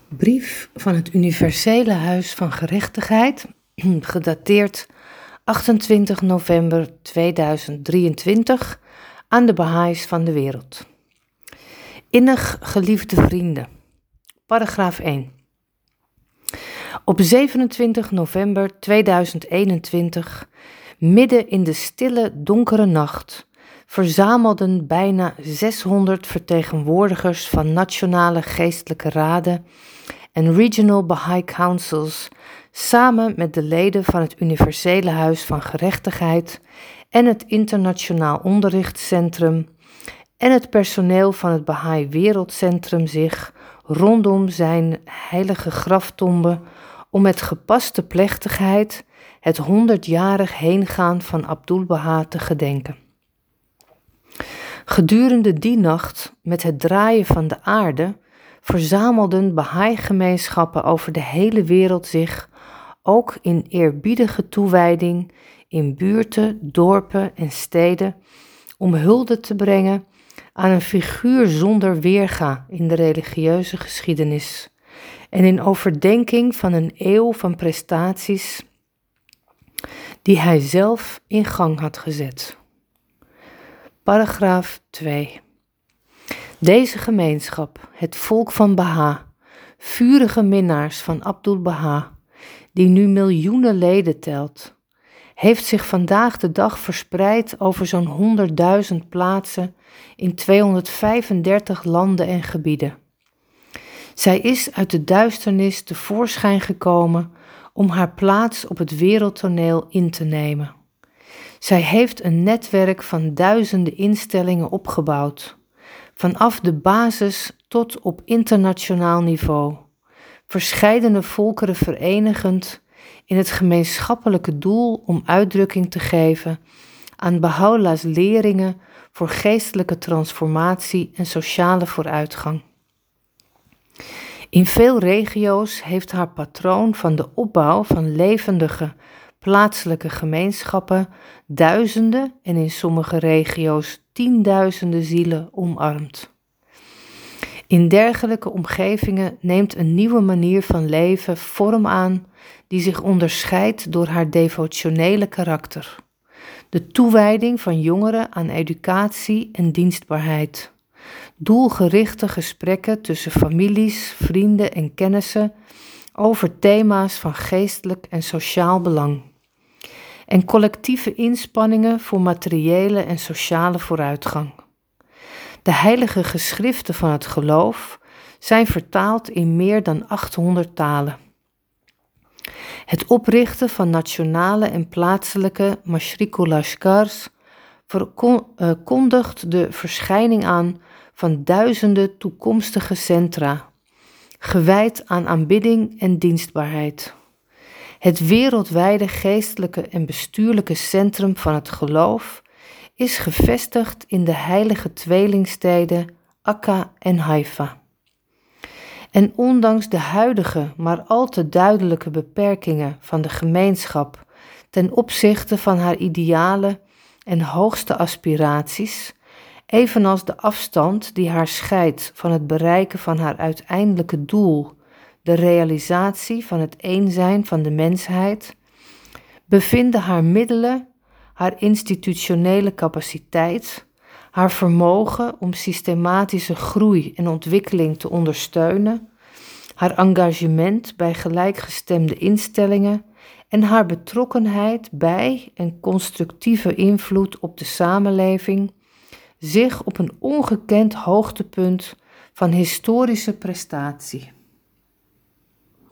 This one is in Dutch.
Brief van het Universele Huis van Gerechtigheid, gedateerd 28 november 2023 aan de Baha'is van de wereld. Innig geliefde vrienden, paragraaf 1. Op 27 november 2021, midden in de stille, donkere nacht, verzamelden bijna 600 vertegenwoordigers van nationale geestelijke raden en Regional Baha'i Councils samen met de leden van het Universele Huis van Gerechtigheid en het Internationaal Onderrichtscentrum en het personeel van het Baha'i Wereldcentrum zich rondom zijn heilige graftombe om met gepaste plechtigheid het 100-jarig heengaan van Abdul-Baha te gedenken. Gedurende die nacht, met het draaien van de aarde, verzamelden Baha'i-gemeenschappen over de hele wereld zich, ook in eerbiedige toewijding, in buurten, dorpen en steden, om hulde te brengen aan een figuur zonder weerga in de religieuze geschiedenis en in overdenking van een eeuw van prestaties die hij zelf in gang had gezet. Paragraaf 2. Deze gemeenschap, het volk van Baha, vurige minnaars van Abdul-Baha, die nu miljoenen leden telt, heeft zich vandaag de dag verspreid over zo'n 100.000 plaatsen in 235 landen en gebieden. Zij is uit de duisternis tevoorschijn gekomen om haar plaats op het wereldtoneel in te nemen. Zij heeft een netwerk van duizenden instellingen opgebouwd, vanaf de basis tot op internationaal niveau, verscheidene volkeren verenigend in het gemeenschappelijke doel om uitdrukking te geven aan Baha'u'llah's leringen voor geestelijke transformatie en sociale vooruitgang. In veel regio's heeft haar patroon van de opbouw van levendige plaatselijke gemeenschappen duizenden en in sommige regio's tienduizenden zielen omarmd. In dergelijke omgevingen neemt een nieuwe manier van leven vorm aan die zich onderscheidt door haar devotionele karakter. De toewijding van jongeren aan educatie en dienstbaarheid. Doelgerichte gesprekken tussen families, vrienden en kennissen over thema's van geestelijk en sociaal belang. En collectieve inspanningen voor materiële en sociale vooruitgang. De heilige geschriften van het geloof zijn vertaald in meer dan 800 talen. Het oprichten van nationale en plaatselijke Mashrikul Ashkars kondigt de verschijning aan van duizenden toekomstige centra, gewijd aan aanbidding en dienstbaarheid. Het wereldwijde geestelijke en bestuurlijke centrum van het geloof is gevestigd in de heilige tweelingsteden Akka en Haifa. En ondanks de huidige, maar al te duidelijke beperkingen van de gemeenschap ten opzichte van haar idealen en hoogste aspiraties, evenals de afstand die haar scheidt van het bereiken van haar uiteindelijke doel, de realisatie van het één zijn van de mensheid, bevinden haar middelen, haar institutionele capaciteit, haar vermogen om systematische groei en ontwikkeling te ondersteunen, haar engagement bij gelijkgestemde instellingen en haar betrokkenheid bij en constructieve invloed op de samenleving zich op een ongekend hoogtepunt van historische prestatie.